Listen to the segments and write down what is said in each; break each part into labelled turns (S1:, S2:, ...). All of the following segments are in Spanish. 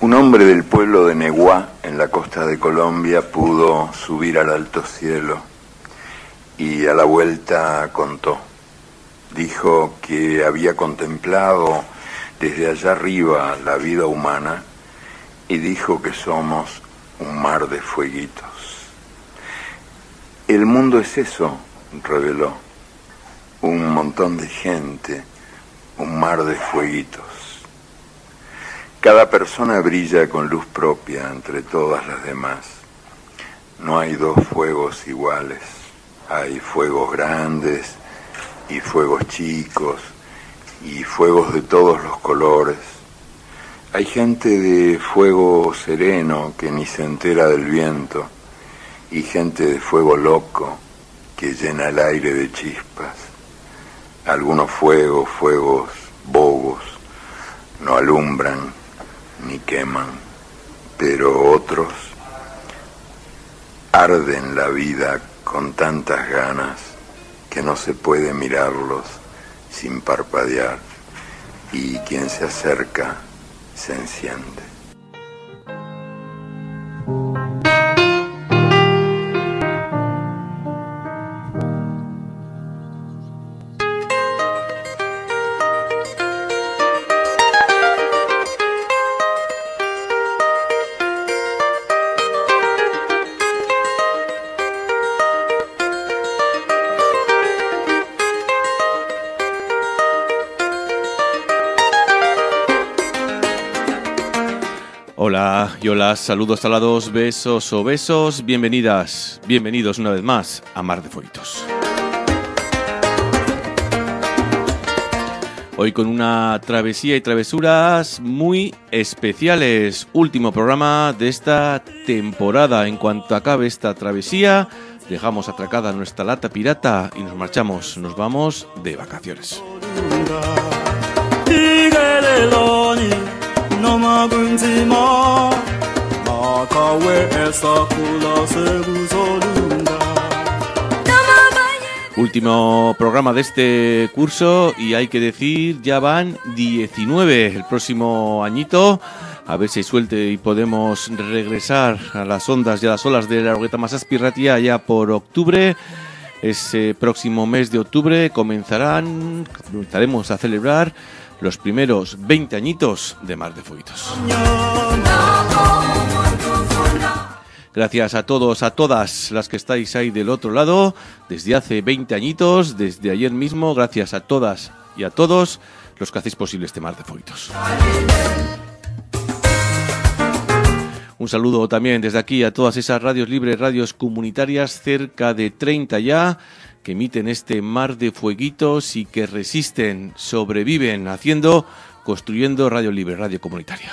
S1: Un hombre del pueblo de Neguá, en la costa de Colombia, pudo subir al alto cielo y a la vuelta contó. Dijo que había contemplado desde allá arriba la vida humana y dijo que somos un mar de fueguitos. El mundo es eso, reveló, un montón de gente, un mar de fueguitos. Cada persona brilla con luz propia entre todas las demás. No hay dos fuegos iguales. Hay fuegos grandes y fuegos chicos y fuegos de todos los colores. Hay gente de fuego sereno que ni se entera del viento y gente de fuego loco que llena el aire de chispas. Algunos fuegos bobos, no alumbran ni queman, pero otros arden la vida con tantas ganas que no se puede mirarlos sin parpadear, y quien se acerca se enciende.
S2: Hola y hola, saludos talados, besos o besos, bienvenidas, bienvenidos una vez más a Mar de Fueguitos. Hoy con una travesía y travesuras muy especiales, último programa de esta temporada. En cuanto acabe esta travesía, dejamos atracada nuestra lata pirata y nos marchamos, nos vamos de vacaciones. Último programa de este curso y hay que decir, ya van 19 el próximo añito. A ver si hay suerte y podemos regresar a las ondas y a las olas de la Orgueta Masaspirratia ya por octubre. Ese próximo mes de octubre comenzaremos a celebrar los primeros 20 añitos de Mar de Fueguitos. Gracias a todos, a todas las que estáis ahí del otro lado, desde hace 20 añitos, desde ayer mismo, gracias a todas y a todos los que hacéis posible este Mar de Fueguitos. Un saludo también desde aquí a todas esas radios libres, radios comunitarias, cerca de 30 ya, que emiten este Mar de Fueguitos y que resisten, sobreviven, construyendo radio libre, radio comunitaria.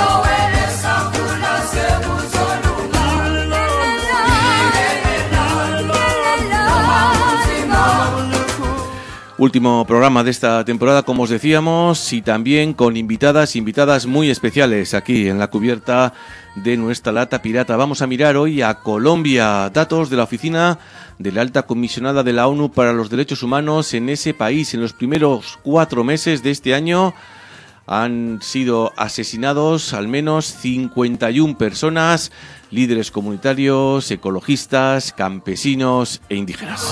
S2: Último programa de esta temporada, como os decíamos, y también con invitadas muy especiales aquí en la cubierta de nuestra lata pirata. Vamos a mirar hoy a Colombia, datos de la oficina de la Alta Comisionada de la ONU para los Derechos Humanos en ese país. En los primeros 4 meses de este año han sido asesinados al menos 51 personas, líderes comunitarios, ecologistas, campesinos e indígenas.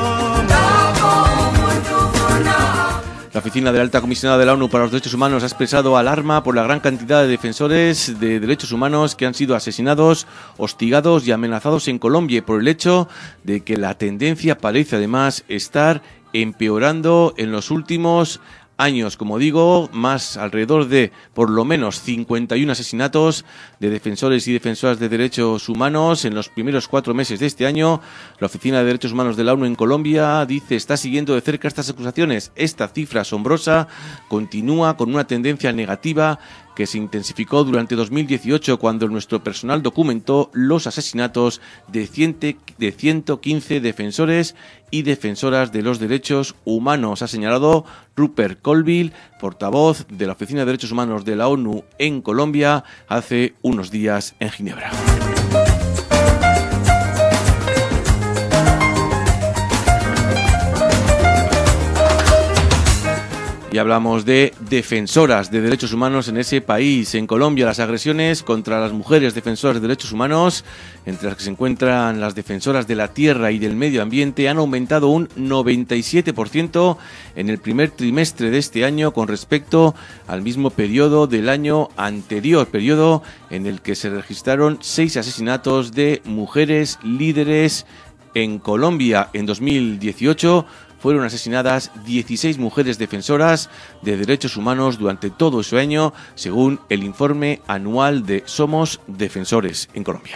S2: La Oficina de la Alta Comisionada de la ONU para los Derechos Humanos ha expresado alarma por la gran cantidad de defensores de derechos humanos que han sido asesinados, hostigados y amenazados en Colombia, y por el hecho de que la tendencia parece además estar empeorando en los últimos años. Como digo, más alrededor de por lo menos 51 asesinatos de defensores y defensoras de derechos humanos en los primeros 4 meses de este año. La Oficina de Derechos Humanos de la ONU en Colombia dice está siguiendo de cerca estas acusaciones. Esta cifra asombrosa continúa con una tendencia negativa que se intensificó durante 2018 cuando nuestro personal documentó los asesinatos de 115 defensores y defensoras de los derechos humanos, ha señalado Rupert Colville, portavoz de la Oficina de Derechos Humanos de la ONU en Colombia, hace unos días en Ginebra. Y hablamos de defensoras de derechos humanos en ese país. En Colombia, las agresiones contra las mujeres defensoras de derechos humanos, entre las que se encuentran las defensoras de la tierra y del medio ambiente, han aumentado un 97% en el primer trimestre de este año con respecto al mismo periodo del año anterior, periodo en el que se registraron 6 asesinatos de mujeres líderes en Colombia. En 2018 fueron asesinadas 16 mujeres defensoras de derechos humanos durante todo ese año, según el informe anual de Somos Defensores en Colombia.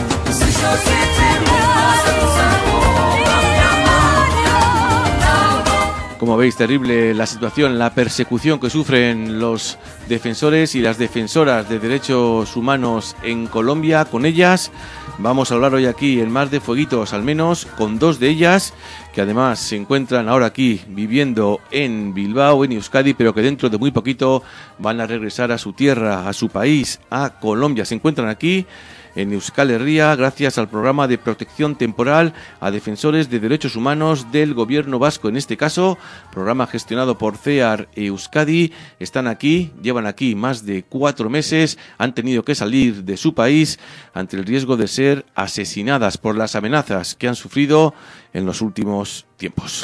S2: Como veis, terrible la situación, la persecución que sufren los defensores y las defensoras de derechos humanos en Colombia. Con ellas vamos a hablar hoy aquí en Mar de Fueguitos, al menos con 2 de ellas, que además se encuentran ahora aquí viviendo en Bilbao, en Euskadi, pero que dentro de muy poquito van a regresar a su tierra, a su país, a Colombia. Se encuentran aquí en Euskal Herria, gracias al programa de protección temporal a defensores de derechos humanos del gobierno vasco. En este caso, programa gestionado por CEAR Euskadi. Están aquí, llevan aquí más de 4 meses, han tenido que salir de su país ante el riesgo de ser asesinadas por las amenazas que han sufrido en los últimos tiempos.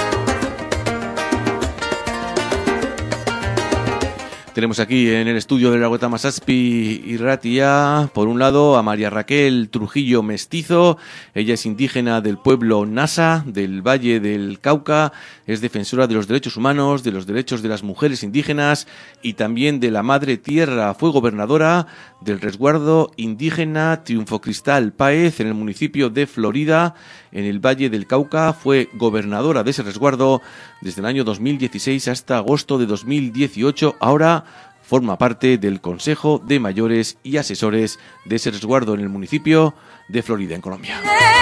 S2: Tenemos aquí en el estudio de la Huerta Masaspi y Ratia, por un lado, a María Raquel Trujillo Mestizo. Ella es indígena del pueblo Nasa, del Valle del Cauca. Es defensora de los derechos humanos, de los derechos de las mujeres indígenas y también de la madre tierra. Fue gobernadora del resguardo indígena Triunfo Cristal Páez en el municipio de Florida, en el Valle del Cauca. Fue gobernadora de ese resguardo desde el año 2016 hasta agosto de 2018. Ahora forma parte del Consejo de Mayores y Asesores de ese resguardo en el municipio de Florida, en Colombia.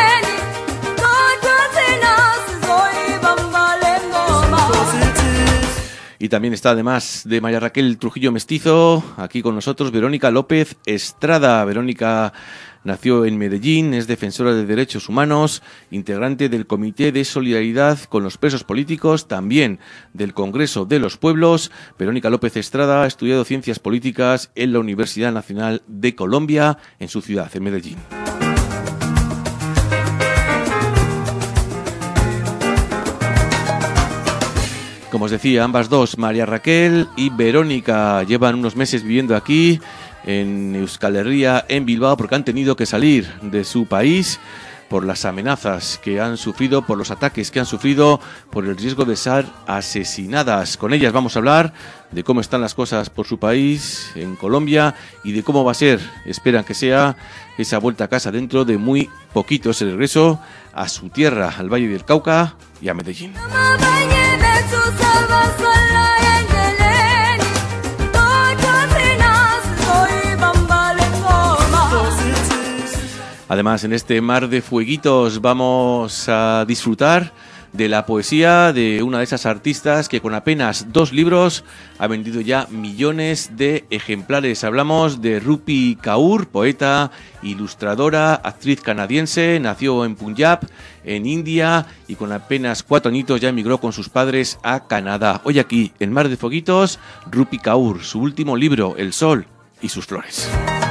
S2: Y también está, además de María Raquel Trujillo Mestizo, aquí con nosotros Verónica López Estrada. Verónica nació en Medellín, es defensora de derechos humanos, integrante del Comité de Solidaridad con los Presos Políticos, también del Congreso de los Pueblos. Verónica López Estrada ha estudiado Ciencias Políticas en la Universidad Nacional de Colombia, en su ciudad, en Medellín. Como os decía, ambas dos, María Raquel y Verónica, llevan unos meses viviendo aquí en Euskal Herria, en Bilbao, porque han tenido que salir de su país por las amenazas que han sufrido, por los ataques que han sufrido, por el riesgo de ser asesinadas. Con ellas vamos a hablar de cómo están las cosas por su país, en Colombia, y de cómo va a ser, esperan que sea, esa vuelta a casa dentro de muy poquito, ese regreso a su tierra, al Valle del Cauca y a Medellín. Además, en este Mar de Fueguitos vamos a disfrutar de la poesía de una de esas artistas que con apenas 2 libros ha vendido ya millones de ejemplares. Hablamos de Rupi Kaur, poeta, ilustradora, actriz canadiense. Nació en Punjab, en India, y con apenas 4 añitos ya emigró con sus padres a Canadá. Hoy aquí, en Mar de Fueguitos, Rupi Kaur, su último libro, El sol y sus flores.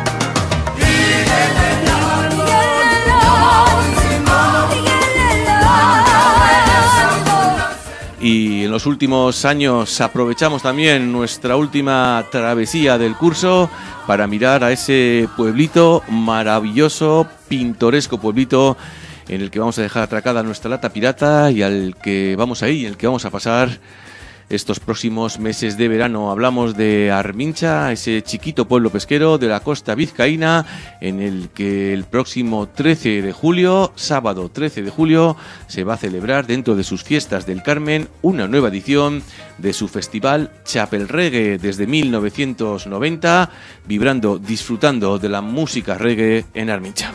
S2: Y en los últimos años aprovechamos también nuestra última travesía del curso para mirar a ese pueblito maravilloso, pintoresco pueblito en el que vamos a dejar atracada nuestra lata pirata y al que vamos a ir, en el que vamos a pasar estos próximos meses de verano. Hablamos de Armincha, ese chiquito pueblo pesquero de la costa vizcaína, en el que el próximo 13 de julio, sábado 13 de julio, se va a celebrar dentro de sus fiestas del Carmen una nueva edición de su festival Chapel Reggae, desde 1990, vibrando, disfrutando de la música reggae en Armincha.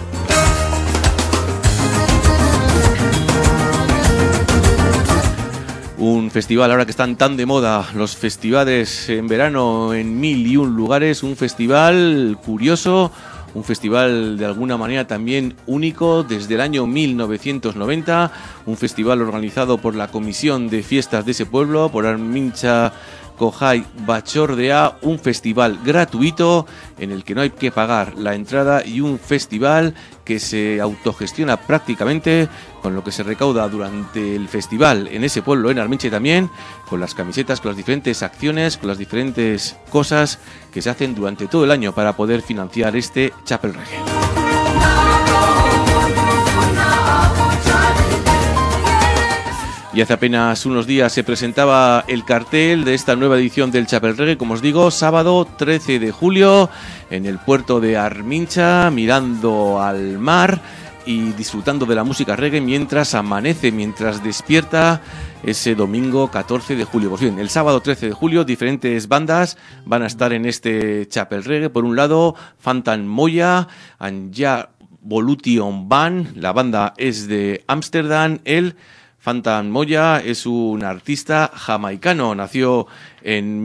S2: Un festival, ahora que están tan de moda los festivales en verano en 1001 lugares, un festival curioso, un festival de alguna manera también único desde el año 1990, un festival organizado por la Comisión de Fiestas de ese pueblo, por Armintza Kohai Batzordea, un festival gratuito en el que no hay que pagar la entrada y un festival que se autogestiona prácticamente con lo que se recauda durante el festival en ese pueblo, en Armintza también, con las camisetas, con las diferentes acciones, con las diferentes cosas que se hacen durante todo el año para poder financiar este Chapel Reggae. Y hace apenas unos días se presentaba el cartel de esta nueva edición del Chapel Reggae, como os digo, sábado 13 de julio en el puerto de Armintza, mirando al mar y disfrutando de la música reggae mientras amanece, mientras despierta ese domingo 14 de julio. Pues bien, el sábado 13 de julio diferentes bandas van a estar en este Chapel Reggae. Por un lado, Phantom Moya, Anja Volution Band, la banda es de Ámsterdam. El Phantom Moya es un artista jamaicano, nació en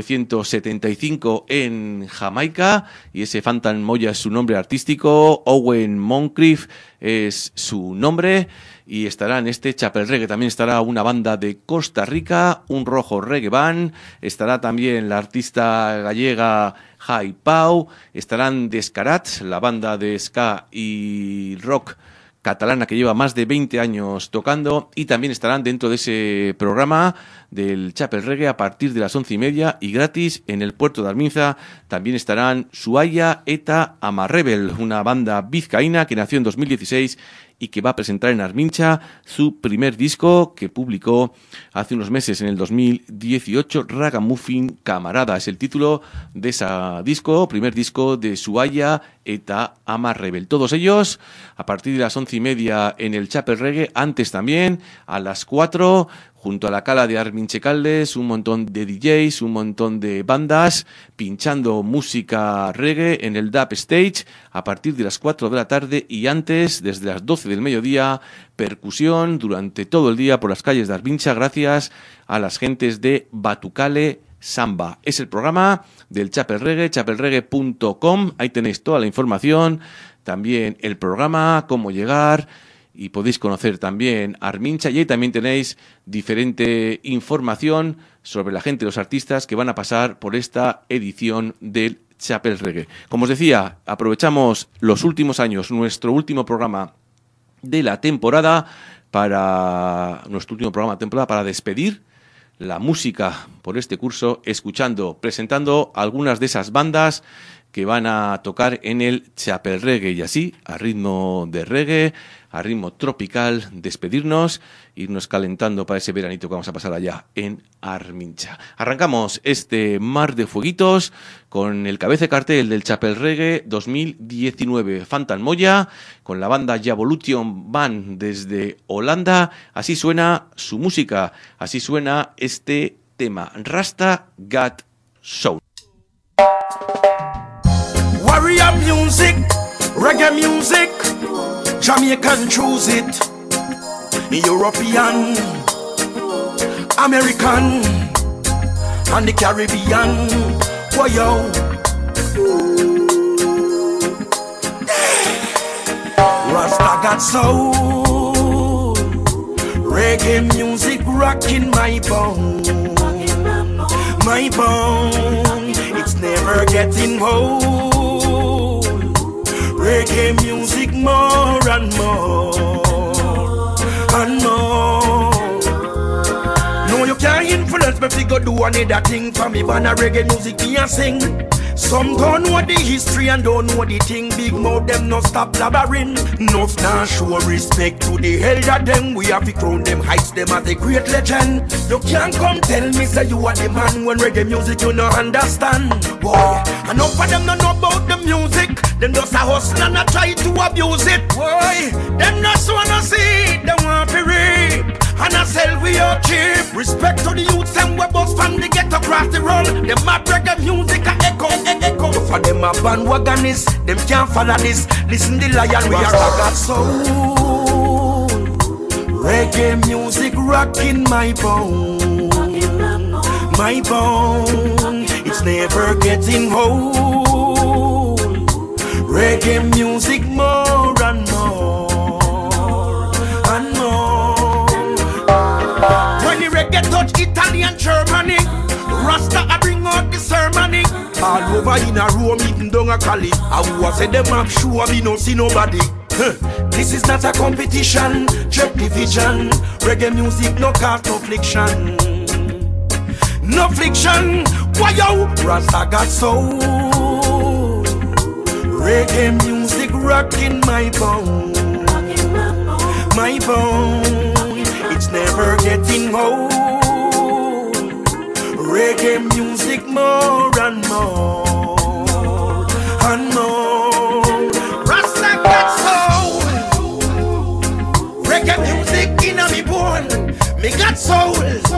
S2: 1975 en Jamaica y ese Phantom Moya es su nombre artístico, Owen Moncrief es su nombre y estará en este Chapel Reggae. También estará una banda de Costa Rica, un rojo reggae band, estará también la artista gallega Jai Pau, estarán Descarats, la banda de ska y rock catalana que lleva más de 20 años tocando, y también estarán dentro de ese programa del Chapel Reggae a partir de las 11:30 y gratis en el puerto de Armintza. También estarán Suaya eta Amarrebel, una banda vizcaína que nació en 2016 y que va a presentar en Armintza su primer disco que publicó hace unos meses, en el 2018, Ragamuffin Camarada. Es el título de ese disco, primer disco de Suaya eta Amarrebel. Todos ellos a partir de las 11:30 en el Chapel Reggae. Antes también, a las 4, junto a la cala de Armintza Caldes, un montón de DJs, un montón de bandas pinchando música reggae en el Dub Stage a partir de las 4 de la tarde, y antes, desde las 12 del mediodía, percusión durante todo el día por las calles de Armintza gracias a las gentes de Batucale Samba. Es el programa del Chapel Reggae, chapelreggae.com, ahí tenéis toda la información, también el programa, cómo llegar, y podéis conocer también Armintza, y ahí también tenéis diferente información sobre la gente, los artistas que van a pasar por esta edición del Chapel Reggae. Como os decía, aprovechamos los últimos años, nuestro último programa de la temporada, para despedir la música por este curso, presentando algunas de esas bandas que van a tocar en el Chapel Reggae, y así, a ritmo de reggae, a ritmo tropical, despedirnos, irnos calentando para ese veranito que vamos a pasar allá en Armintza. Arrancamos este mar de fueguitos con el cabeza de cartel del Chapel Reggae 2019, Phantom Moya, con la banda Javolution Band desde Holanda. Así suena su música, así suena este tema, Rasta Got Soul.
S3: Warrior music, reggae music, Jamaican choose it, European, American, and the Caribbean. Whoa, yo. Rasta got soul, reggae music rocking my bone, my bone. It's never getting old. Reggae music more and more and more. No, you can't influence me if you go do another thing for me. But reggae music me a sing. Some don't know the history and don't know the thing. Big mouth them no stop blabbering. Enough now show respect to the elder them. We have to crown them, heights them as a great legend. You can't come tell me say you are the man when reggae music you no understand. Boy, enough of them don't know about the music. Them just a hustle and a try to abuse it. Boy, them just wanna see it, them want to rape and a sell we out cheap. Respect to the youths and we bust from the ghetto across the road. Them mad reggae music a echo. For them a bandwagonists, them can't follow this. Listen the lion, we are got soul. Reggae music rocking my bone, my bone. It's never getting old. Reggae reggae music more and more and more. When the reggae touch Italian, Germany, Rasta I bring out the ceremony. All over in a room, eating down a Cali. I was say them up sure we no see nobody. This is not a competition, check division. Reggae music no cause no friction. No friction, why yo? Rasta got soul. Reggae music rocking my bone. My bone, it's never getting old. Reggae music more and more and more. Rasta got soul. Reggae music in a me bone. Me got soul.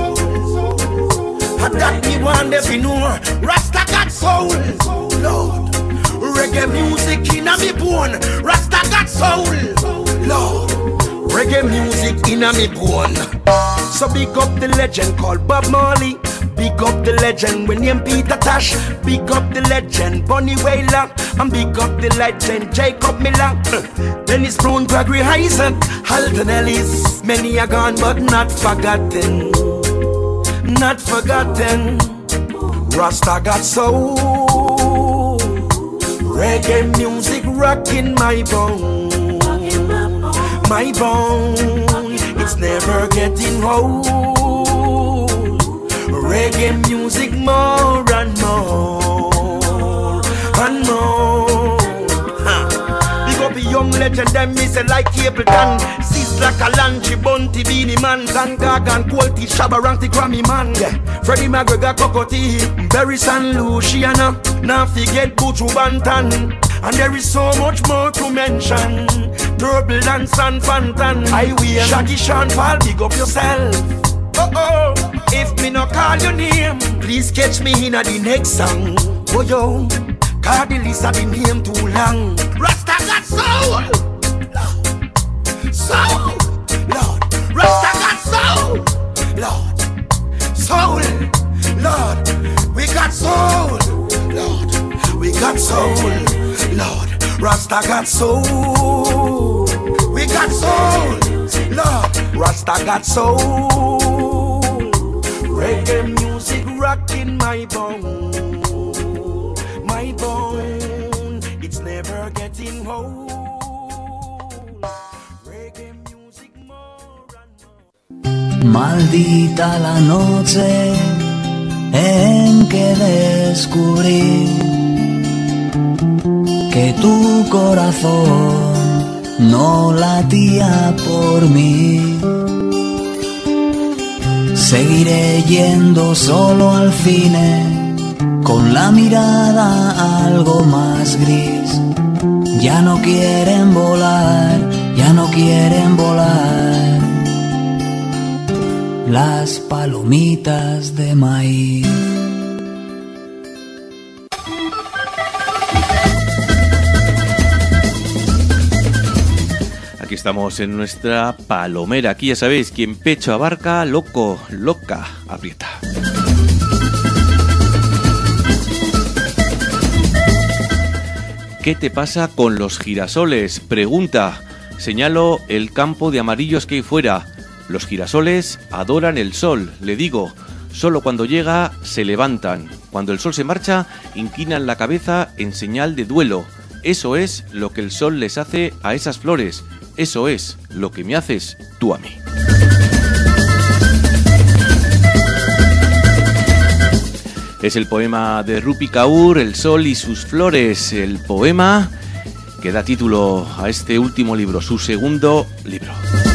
S3: And that me want every know. Rasta got soul. Lord. Reggae music in a me bone. Rasta got soul. Lord. Reggae music in a me bone. So big up the legend called Bob Marley. Big up the legend when named Peter Tosh. Big up the legend Bunny Wailer. And big up the legend Jacob Miller. Dennis Brown, Gregory Isaac, Halton Ellis. Many are gone but not forgotten. Not forgotten. Rasta got soul. Reggae music rocking my bone. My bone, it's never getting old. Reggae music more and more and more. Big up a young legend, them me say like Capleton. Sis like a Lanchi, Bunty, Beanie Man, Zangagan, Quality, Shabba Rank, Grammy Man. Yeah. Freddie McGregor, Cocotti, Barry San Luciana. Now forget Buju Banton. And there is so much more to mention. Turbulence and Fantan. I will Shaggy Sean Paul, big up yourself. Oh, if me no call your name, please catch me in the next song. Oh yo, cause the list of the name too long. Rasta got soul, soul, Lord. Rasta got soul, Lord. Soul, Lord. We got soul, Lord. We got soul, Lord. Rasta got soul. We got soul, Lord. Rasta got soul. Reggae music rocking my bone. My bone, it's never getting old. Reggae music more and more.
S4: Maldita la noche en que descubrí que tu corazón no latía por mí. Seguiré yendo solo al cine, con la mirada algo más gris. Ya no quieren volar, ya no quieren volar las palomitas de maíz.
S2: Aquí estamos en nuestra palomera. Aquí ya sabéis, quien pecho abarca, loco, loca, aprieta. ¿Qué te pasa con los girasoles? Pregunta. Señalo el campo de amarillos que hay fuera. Los girasoles adoran el sol, le digo. Solo cuando llega se levantan. Cuando el sol se marcha, inclinan la cabeza en señal de duelo. Eso es lo que el sol les hace a esas flores. Eso es lo que me haces tú a mí. Es el poema de Rupi Kaur, El sol y sus flores. El poema que da título a este último libro, su segundo libro.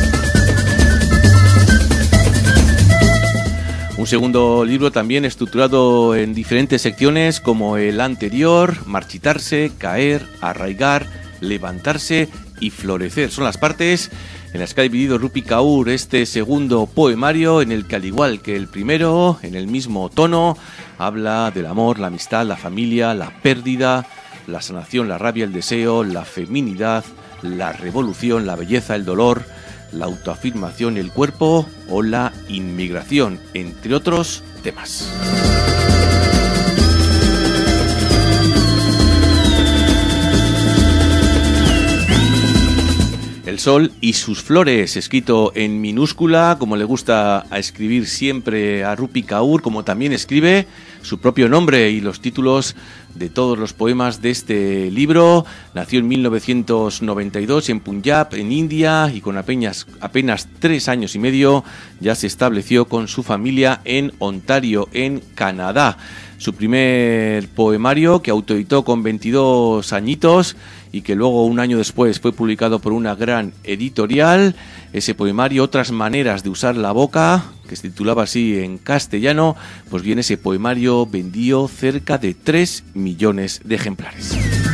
S2: Un segundo libro también estructurado en diferentes secciones como el anterior: marchitarse, caer, arraigar, levantarse y florecer. Son las partes en las que ha dividido Rupi Kaur este segundo poemario, en el que, al igual que el primero, en el mismo tono, habla del amor, la amistad, la familia, la pérdida, la sanación, la rabia, el deseo, la feminidad, la revolución, la belleza, el dolor, la autoafirmación, el cuerpo o la inmigración, entre otros temas. El sol y sus flores, escrito en minúscula, como le gusta a escribir siempre a Rupi Kaur, como también escribe su propio nombre y los títulos de todos los poemas de este libro. Nació en 1992 en Punjab, en India, y con apenas 3 años y medio ya se estableció con su familia en Ontario, en Canadá. Su primer poemario, que autoeditó con 22 añitos y que luego un año después fue publicado por una gran editorial, ese poemario, Otras maneras de usar la boca, que se titulaba así en castellano, pues bien, ese poemario vendió cerca de 3 millones de ejemplares.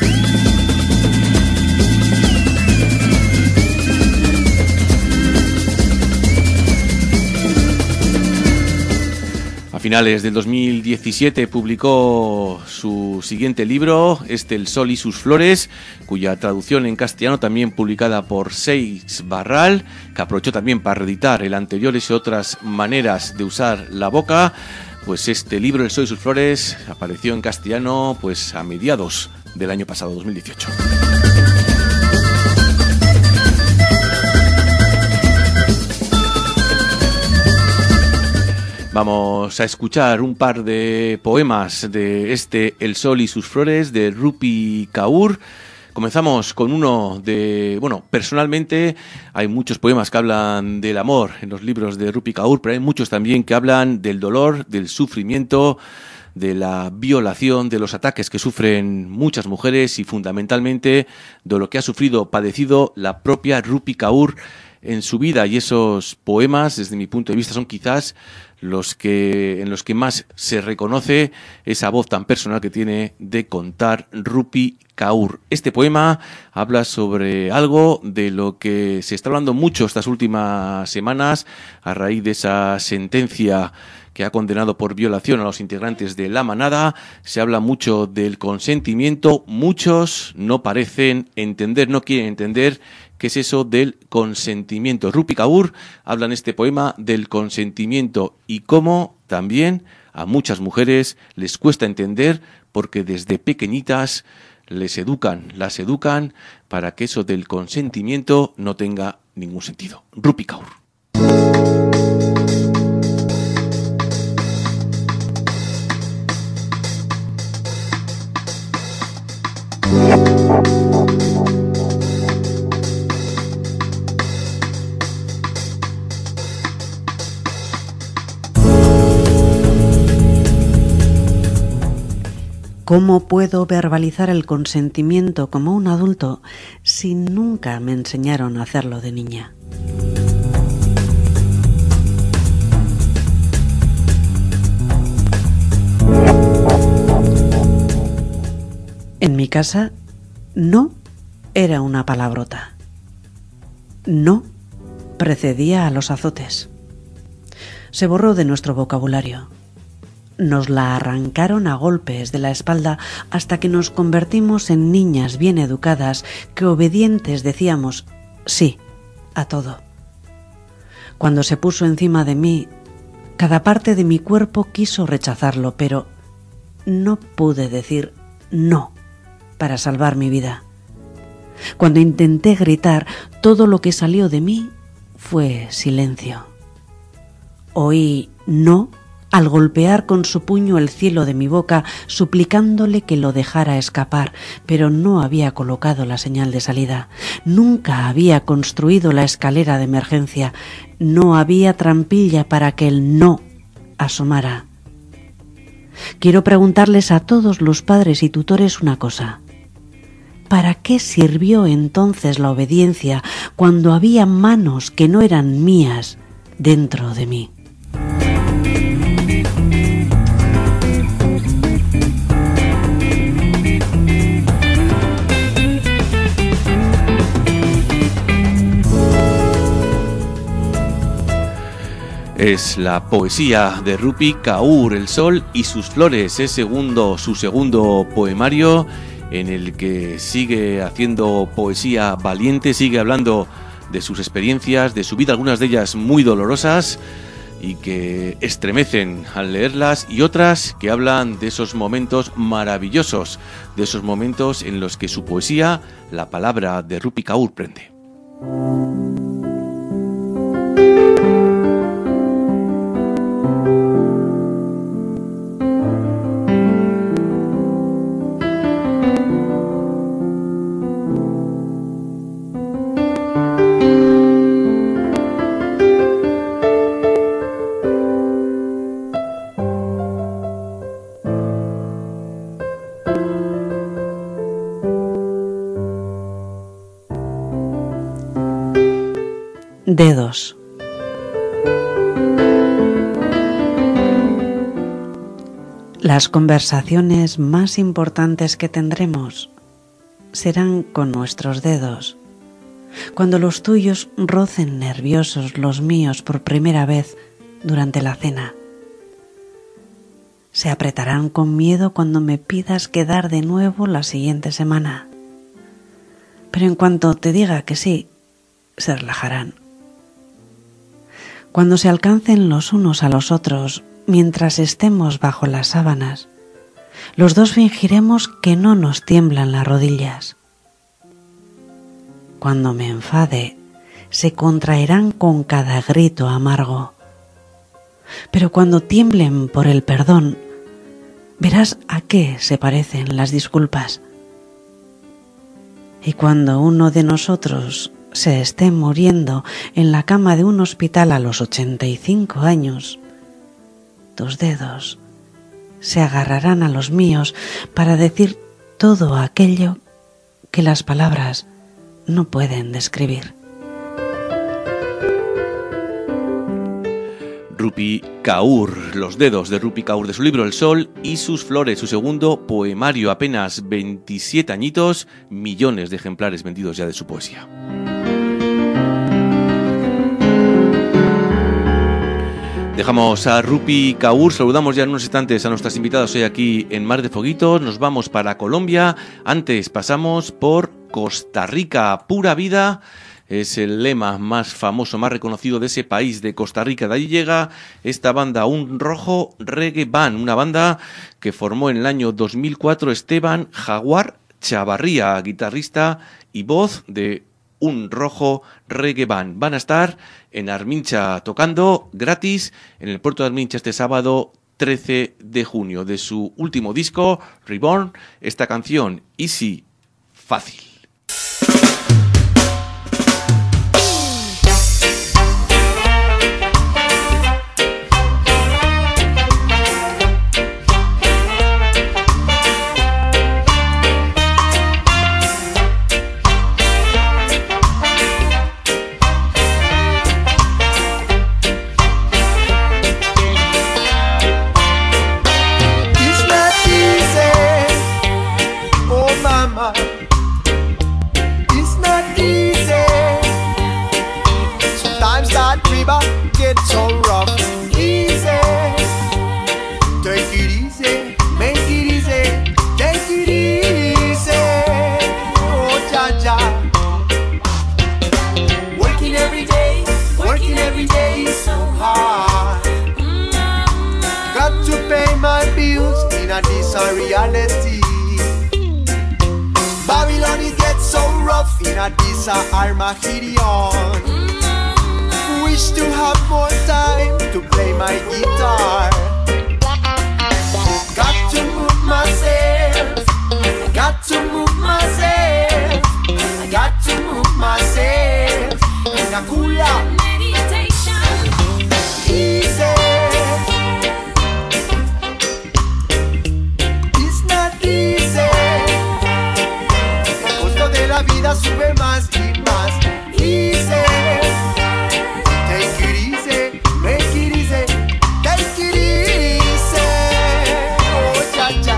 S2: A finales del 2017 publicó su siguiente libro, El sol y sus flores, cuya traducción en castellano también publicada por Seix Barral, que aprovechó también para reeditar el anterior, ese Otras maneras de usar la boca. Pues este libro, El sol y sus flores, apareció en castellano pues a mediados del año pasado, 2018. Vamos a escuchar un par de poemas de El sol y sus flores, de Rupi Kaur. Comenzamos con uno de... Bueno, personalmente hay muchos poemas que hablan del amor en los libros de Rupi Kaur, pero hay muchos también que hablan del dolor, del sufrimiento, de la violación, de los ataques que sufren muchas mujeres y fundamentalmente de lo que ha sufrido, padecido la propia Rupi Kaur en su vida. Y esos poemas, desde mi punto de vista, son quizás en los que más se reconoce esa voz tan personal que tiene de contar Rupi Kaur. Este poema habla sobre algo de lo que se está hablando mucho estas últimas semanas a raíz de esa sentencia que ha condenado por violación a los integrantes de La Manada. Se habla mucho del consentimiento. Muchos no parecen entender, no quieren entender qué es eso del consentimiento. Rupi Kaur habla en este poema del consentimiento y cómo también a muchas mujeres les cuesta entender porque desde pequeñitas las educan para que eso del consentimiento no tenga ningún sentido. Rupi Kaur.
S5: ¿Cómo puedo verbalizar el consentimiento como un adulto si nunca me enseñaron a hacerlo de niña? En mi casa, no era una palabrota. No precedía a los azotes. Se borró de nuestro vocabulario. Nos la arrancaron a golpes de la espalda hasta que nos convertimos en niñas bien educadas que obedientes decíamos sí a todo. Cuando se puso encima de mí, cada parte de mi cuerpo quiso rechazarlo, pero no pude decir no para salvar mi vida. Cuando intenté gritar, todo lo que salió de mí fue silencio. Oí no al golpear con su puño el cielo de mi boca, suplicándole que lo dejara escapar, pero no había colocado la señal de salida. Nunca había construido la escalera de emergencia. No había trampilla para que el no asomara. Quiero preguntarles a todos los padres y tutores una cosa. ¿Para qué sirvió entonces la obediencia cuando había manos que no eran mías dentro de mí?
S2: Es la poesía de Rupi Kaur, El sol y sus flores, es su segundo poemario en el que sigue haciendo poesía valiente, sigue hablando de sus experiencias, de su vida, algunas de ellas muy dolorosas y que estremecen al leerlas, y otras que hablan de esos momentos maravillosos, de esos momentos en los que su poesía, la palabra de Rupi Kaur, prende.
S5: Dedos. Las conversaciones más importantes que tendremos serán con nuestros dedos. Cuando los tuyos rocen nerviosos los míos por primera vez durante la cena. Se apretarán con miedo cuando me pidas quedar de nuevo la siguiente semana. Pero en cuanto te diga que sí, se relajarán. Cuando se alcancen los unos a los otros, mientras estemos bajo las sábanas, los dos fingiremos que no nos tiemblan las rodillas. Cuando me enfade, se contraerán con cada grito amargo. Pero cuando tiemblen por el perdón, verás a qué se parecen las disculpas. Y cuando uno de nosotros se esté muriendo en la cama de un hospital a los 85 años, tus dedos se agarrarán a los míos para decir todo aquello que las palabras no pueden describir.
S2: Rupi Kaur, Los dedos de Rupi Kaur, de su libro El sol y sus flores, su segundo poemario, apenas 27 añitos, millones de ejemplares vendidos ya de su poesía. Dejamos a Rupi Kaur, saludamos ya en unos instantes a nuestras invitadas hoy aquí en Mar de Foguitos, nos vamos para Colombia, antes pasamos por Costa Rica, pura vida, es el lema más famoso, más reconocido de ese país, de Costa Rica. De ahí llega esta banda, Un Rojo Reggae Band, una banda que formó en el año 2004 Esteban Jaguar Chavarría, guitarrista y voz de Un Rojo Reggae Band. Van a estar en Armincha tocando gratis en el puerto de Armincha este sábado 13 de junio. De su último disco, Reborn, esta canción, Easy, Fácil.
S6: Reality. Babylon is get so rough in a this Armageddon. Wish to have more time to play my guitar. Got to move myself. Got to move myself. Got to move myself in a cooler meditation. Easy. La vida sube más y más. Easy. Take it easy. Make it easy. Take it easy. Oh, cha cha.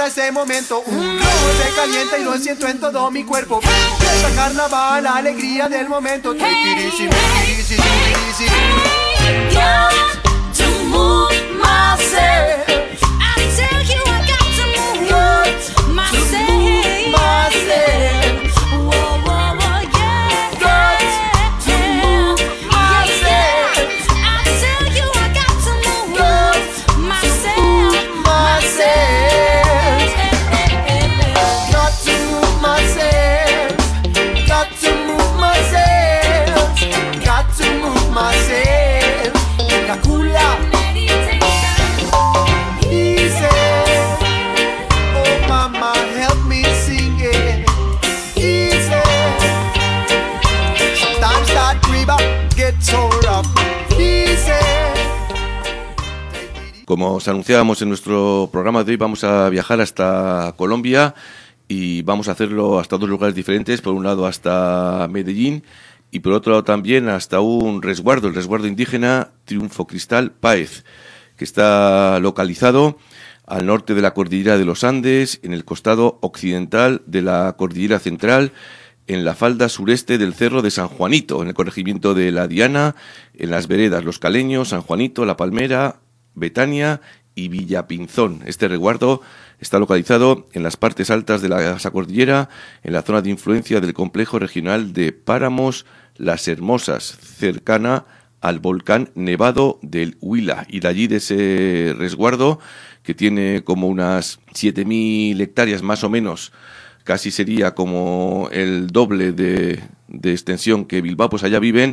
S6: ese momento. Un rojo se calienta y lo siento en todo mi cuerpo. Fiesta carnaval, la alegría del momento. Take it easy, take it easy, take it easy.
S7: Got to move myself. I tell you I got to move myself. Whoa, whoa, whoa, yeah. Got to move myself. I tell you I got to move myself.
S6: Got to move myself. Got to move myself. Got to move myself. Dracula. Easy. Oh mama, help me sing it. Easy. Time start creep up, get so rough. Easy.
S2: Como os anunciábamos en nuestro programa de hoy, vamos a viajar hasta Colombia y vamos a hacerlo hasta dos lugares diferentes. Por un lado hasta Medellín y por otro lado también hasta un resguardo, el resguardo indígena Triunfo Cristal Páez, que está localizado al norte de la cordillera de los Andes, en el costado occidental de la cordillera central, en la falda sureste del Cerro de San Juanito, en el corregimiento de La Diana, en las veredas Los Caleños, San Juanito, La Palmera, Betania y Villapinzón. Este resguardo está localizado en las partes altas de esa cordillera, en la zona de influencia del complejo regional de Páramos Las Hermosas, cercana al volcán Nevado del Huila. Y de allí, de ese resguardo, que tiene como unas 7.000 hectáreas más o menos, casi sería como el doble de extensión que Bilbao, pues allá viven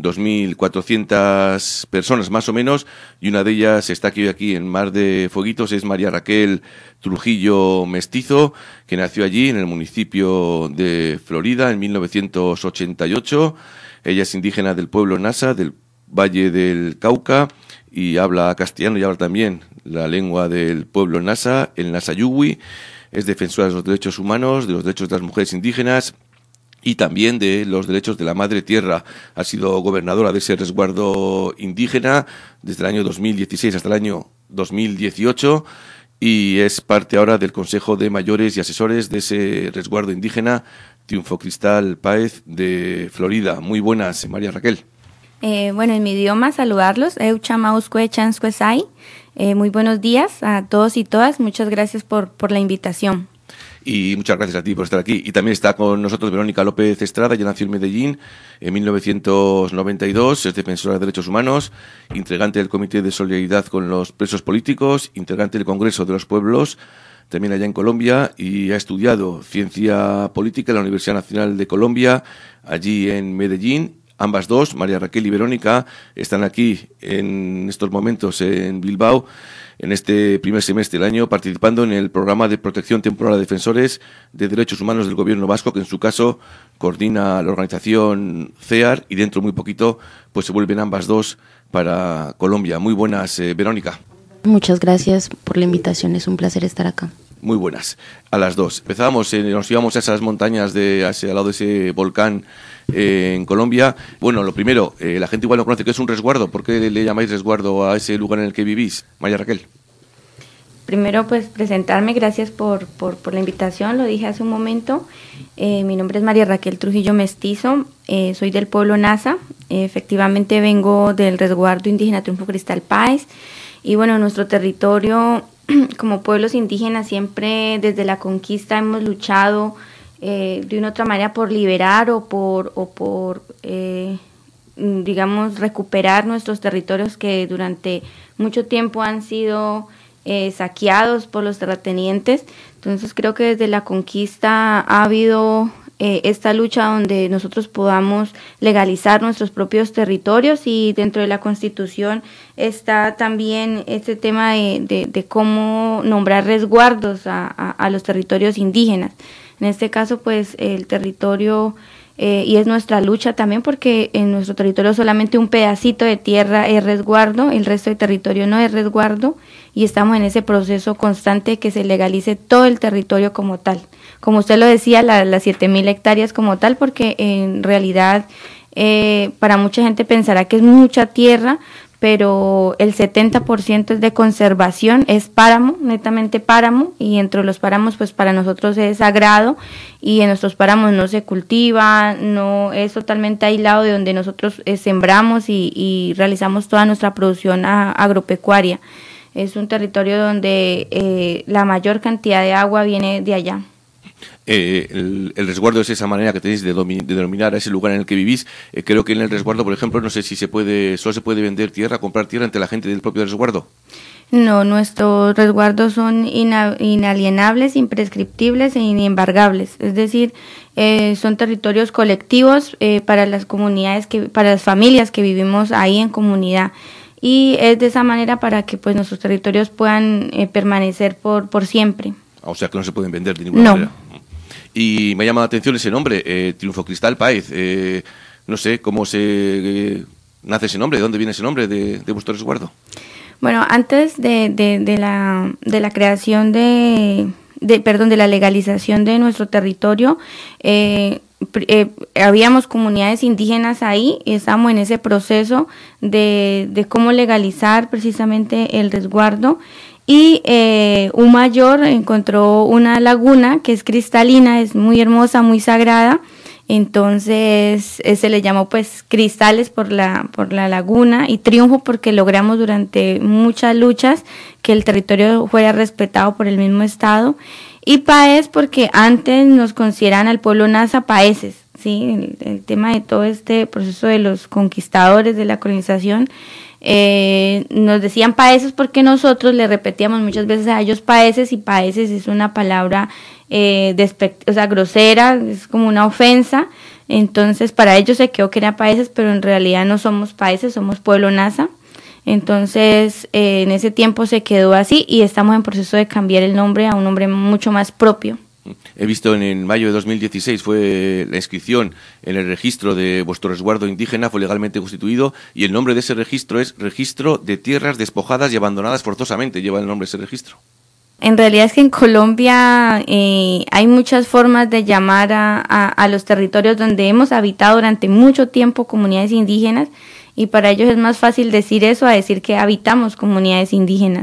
S2: 2.400 personas más o menos, y una de ellas está aquí en Mar de Fueguitos, es María Raquel Trujillo Mestizo, que nació allí en el municipio de Florida en 1988. Ella es indígena del pueblo Nasa, del Valle del Cauca, y habla castellano y habla también la lengua del pueblo Nasa, el Nasayugui. Es defensora de los derechos humanos, de los derechos de las mujeres indígenas y también de los derechos de la madre tierra. Ha sido gobernadora de ese resguardo indígena desde el año 2016 hasta el año 2018 y es parte ahora del Consejo de Mayores y Asesores de ese resguardo indígena Triunfo Cristal Páez de Florida. Muy buenas, María Raquel.
S8: Bueno, en mi idioma saludarlos. Muy buenos días a todos y todas. Muchas gracias por la invitación.
S2: Y muchas gracias a ti por estar aquí. Y también está con nosotros Verónica López Estrada. Ella nació en Medellín en 1992, es defensora de derechos humanos, integrante del Comité de Solidaridad con los Presos Políticos, integrante del Congreso de los Pueblos, también allá en Colombia, y ha estudiado Ciencia Política en la Universidad Nacional de Colombia, allí en Medellín. Ambas dos, María Raquel y Verónica, están aquí en estos momentos en Bilbao, en este primer semestre del año, participando en el programa de protección temporal a defensores de derechos humanos del Gobierno vasco, que en su caso coordina la organización CEAR, y dentro muy poquito pues se vuelven ambas dos para Colombia. Muy buenas, Verónica.
S9: Muchas gracias por la invitación, es un placer estar acá.
S2: Muy buenas, a las dos. Empezábamos, nos íbamos a esas montañas al lado de ese volcán en Colombia. Bueno, lo primero, la gente igual no conoce qué es un resguardo. ¿Por qué le llamáis resguardo a ese lugar en el que vivís? María Raquel.
S8: Primero, pues presentarme, gracias por la invitación, lo dije hace un momento. Mi nombre es María Raquel Trujillo Mestizo, soy del pueblo Nasa, efectivamente vengo del resguardo indígena Triunfo Cristal Páez. Y bueno, nuestro territorio, como pueblos indígenas, siempre desde la conquista hemos luchado de una u otra manera por liberar o por digamos, recuperar nuestros territorios que durante mucho tiempo han sido saqueados por los terratenientes. Entonces creo que desde la conquista ha habido esta lucha donde nosotros podamos legalizar nuestros propios territorios, y dentro de la Constitución está también este tema de cómo nombrar resguardos a los territorios indígenas. En este caso, pues el territorio, y es nuestra lucha también, porque en nuestro territorio solamente un pedacito de tierra es resguardo, el resto del territorio no es resguardo, y estamos en ese proceso constante de que se legalice todo el territorio como tal. Como usted lo decía, las 7.000 hectáreas como tal, porque en realidad para mucha gente pensará que es mucha tierra, pero el 70% es de conservación, es páramo, netamente páramo, y entre los páramos pues para nosotros es sagrado, y en nuestros páramos no se cultiva, no es totalmente aislado de donde nosotros sembramos y realizamos toda nuestra producción agropecuaria. Es un territorio donde la mayor cantidad de agua viene de allá.
S2: El resguardo es esa manera que tenéis de denominar a ese lugar en el que vivís. Creo que en el resguardo, por ejemplo, no sé si solo se puede vender tierra, comprar tierra entre la gente del propio resguardo.
S8: No, nuestros resguardos son inalienables, imprescriptibles e inembargables. Es decir, son territorios colectivos para las comunidades, para las familias que vivimos ahí en comunidad. Y es de esa manera para que pues nuestros territorios puedan permanecer por siempre.
S2: O sea que no se pueden vender de ninguna manera. Y me llama la atención ese nombre, Triunfo Cristal Páez. No sé cómo nace ese nombre, ¿de dónde viene ese nombre de vuestro resguardo?
S8: Bueno, antes de la creación de la legalización de nuestro territorio, habíamos comunidades indígenas ahí, y estábamos en ese proceso de cómo legalizar precisamente el resguardo. Y un mayor encontró una laguna que es cristalina, es muy hermosa, muy sagrada. Entonces se le llamó pues Cristales por la laguna, y Triunfo porque logramos durante muchas luchas que el territorio fuera respetado por el mismo Estado. Y Páez porque antes nos consideran al pueblo Nasa paeses, ¿sí? El tema de todo este proceso de los conquistadores, de la colonización, nos decían paeses porque nosotros le repetíamos muchas veces a ellos paeses, y paeses es una palabra grosera, es como una ofensa. Entonces para ellos se quedó que era paeses, pero en realidad no somos paeses, somos pueblo Nasa. Entonces en ese tiempo se quedó así, y estamos en proceso de cambiar el nombre a un nombre mucho más propio.
S2: He visto en mayo de 2016 fue la inscripción en el registro de vuestro resguardo indígena, fue legalmente constituido, y el nombre de ese registro es Registro de Tierras Despojadas y Abandonadas Forzosamente, lleva el nombre ese registro.
S8: En realidad es que en Colombia hay muchas formas de llamar a los territorios donde hemos habitado durante mucho tiempo comunidades indígenas, y para ellos es más fácil decir eso a decir que habitamos comunidades indígenas.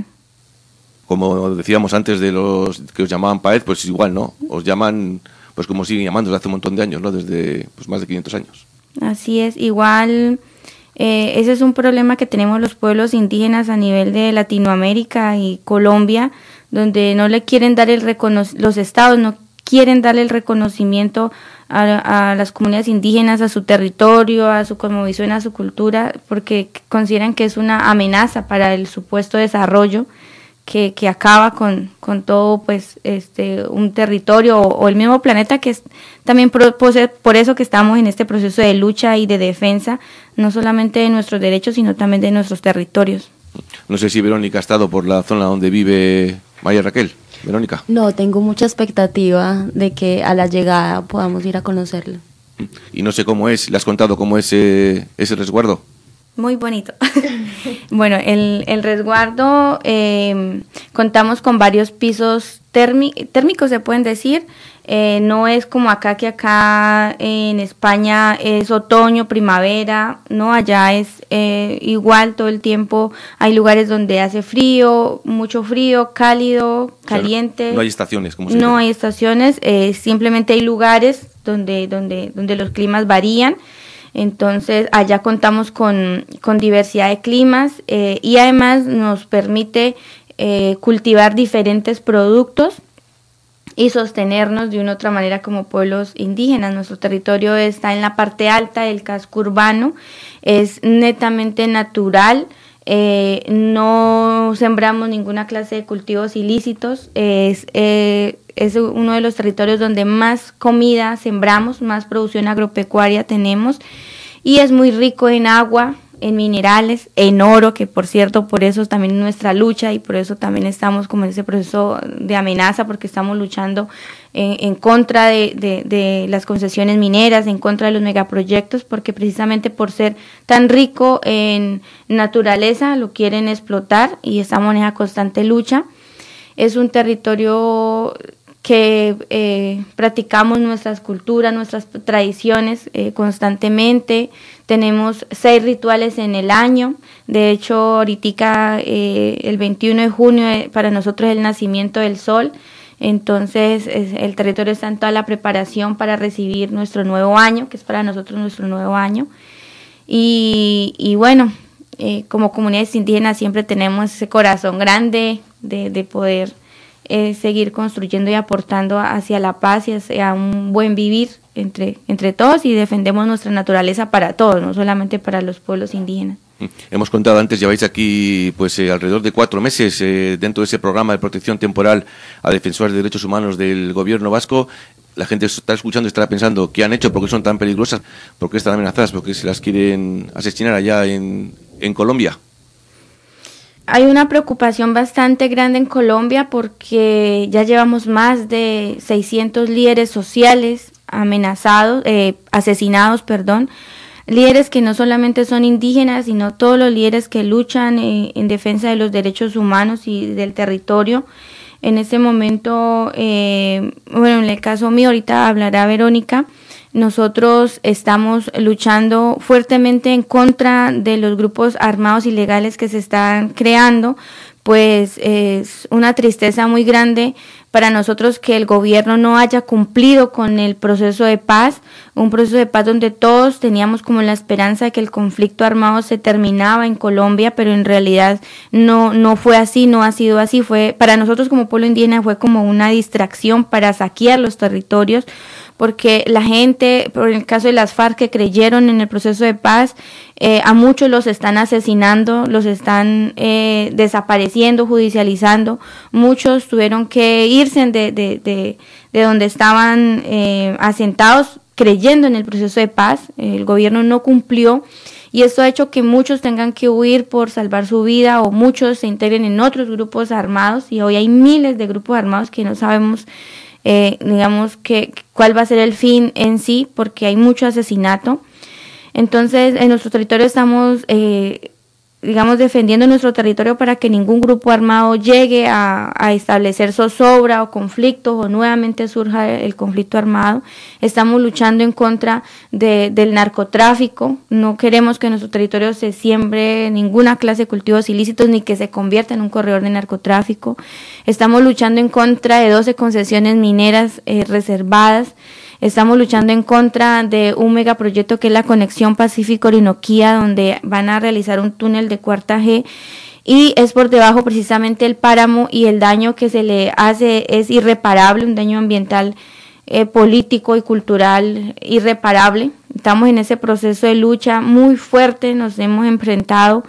S2: Como decíamos antes de los que os llamaban Páez, pues igual, ¿no? Os llaman, pues como siguen llamando desde hace un montón de años, ¿no? Desde pues más de 500 años. Así es,
S8: igual ese es un problema que tenemos los pueblos indígenas a nivel de Latinoamérica y Colombia, donde no le quieren dar los estados no quieren darle el reconocimiento a las comunidades indígenas, a su territorio, a su cosmovisión, a su cultura, porque consideran que es una amenaza para el supuesto desarrollo que acaba con todo pues un territorio o el mismo planeta, que es también por eso que estamos en este proceso de lucha y de defensa, no solamente de nuestros derechos, sino también de nuestros territorios.
S2: No sé si Verónica ha estado por la zona donde vive María Raquel. Verónica.
S9: No, tengo mucha expectativa de que a la llegada podamos ir a conocerlo.
S2: Y no sé cómo es, ¿le has contado cómo es ese resguardo?
S8: Muy bonito. Bueno, el resguardo, contamos con varios pisos térmicos, se pueden decir. No es como acá, que acá en España es otoño, primavera, no, allá es igual todo el tiempo. Hay lugares donde hace frío, mucho frío, cálido, caliente.
S2: No hay estaciones, como se
S8: dice. No hay estaciones, simplemente hay lugares donde los climas varían. Entonces allá contamos con diversidad de climas y además nos permite cultivar diferentes productos y sostenernos de una u otra manera como pueblos indígenas. Nuestro territorio está en la parte alta del casco urbano, es netamente natural, no sembramos ninguna clase de cultivos ilícitos, es uno de los territorios donde más comida sembramos, más producción agropecuaria tenemos, y es muy rico en agua, en minerales, en oro, que por cierto, por eso también nuestra lucha, y por eso también estamos como en ese proceso de amenaza, porque estamos luchando en contra de las concesiones mineras, en contra de los megaproyectos, porque precisamente por ser tan rico en naturaleza lo quieren explotar, y estamos en esa constante lucha. Es un territorio que practicamos nuestras culturas, nuestras tradiciones constantemente. Tenemos 6 rituales en el año. De hecho, ahorita el 21 de junio para nosotros es el nacimiento del sol. Entonces el territorio está en toda la preparación para recibir nuestro nuevo año, que es para nosotros nuestro nuevo año. Y bueno, como comunidades indígenas siempre tenemos ese corazón grande de poder seguir construyendo y aportando hacia la paz y hacia un buen vivir entre todos, y defendemos nuestra naturaleza para todos, no solamente para los pueblos indígenas.
S2: Hemos contado antes, lleváis aquí pues alrededor de 4 meses dentro de ese programa de protección temporal a defensores de derechos humanos del gobierno vasco. La gente está escuchando y estará pensando ¿qué han hecho? ¿Por qué son tan peligrosas? ¿Por qué están amenazadas? ¿Por qué se las quieren asesinar allá en Colombia?
S8: Hay una preocupación bastante grande en Colombia porque ya llevamos más de 600 líderes sociales amenazados, asesinados, líderes que no solamente son indígenas, sino todos los líderes que luchan en defensa de los derechos humanos y del territorio. En este momento, bueno, en el caso mío, ahorita hablará Verónica, nosotros estamos luchando fuertemente en contra de los grupos armados ilegales que se están creando, pues es una tristeza muy grande para nosotros que el gobierno no haya cumplido con el proceso de paz, un proceso de paz donde todos teníamos como la esperanza de que el conflicto armado se terminaba en Colombia, pero en realidad no fue así, no ha sido así. Fue para nosotros como pueblo indígena fue como una distracción para saquear los territorios, porque la gente, por el caso de las FARC que creyeron en el proceso de paz, a muchos los están asesinando, los están desapareciendo, judicializando. Muchos tuvieron que irse de donde estaban asentados creyendo en el proceso de paz. El gobierno no cumplió y esto ha hecho que muchos tengan que huir por salvar su vida, o muchos se integren en otros grupos armados, y hoy hay miles de grupos armados que no sabemos digamos cuál va a ser el fin en sí, porque hay mucho asesinato. Entonces en nuestro territorio estamos digamos defendiendo nuestro territorio para que ningún grupo armado llegue a establecer zozobra o conflictos, o nuevamente surja el conflicto armado. Estamos luchando en contra del narcotráfico. No queremos que en nuestro territorio se siembre ninguna clase de cultivos ilícitos ni que se convierta en un corredor de narcotráfico. Estamos luchando en contra de 12 concesiones mineras reservadas. Estamos luchando en contra de un megaproyecto que es la conexión Pacífico-Orinoquía, donde van a realizar un túnel de cuarta G, y es por debajo precisamente el páramo, y el daño que se le hace es irreparable, un daño ambiental, político y cultural irreparable. Estamos en ese proceso de lucha muy fuerte, nos hemos enfrentado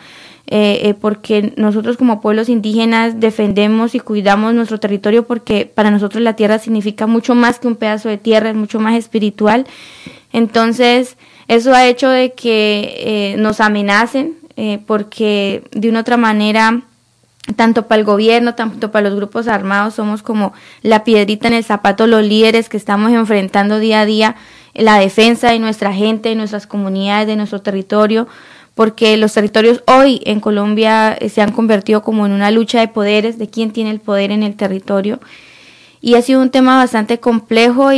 S8: porque nosotros como pueblos indígenas defendemos y cuidamos nuestro territorio, porque para nosotros la tierra significa mucho más que un pedazo de tierra, es mucho más espiritual. Entonces eso ha hecho de que nos amenacen, porque de una otra manera, tanto para el gobierno, tanto para los grupos armados, somos como la piedrita en el zapato, los líderes que estamos enfrentando día a día la defensa de nuestra gente, de nuestras comunidades, de nuestro territorio, porque los territorios hoy en Colombia se han convertido como en una lucha de poderes, de quién tiene el poder en el territorio, y ha sido un tema bastante complejo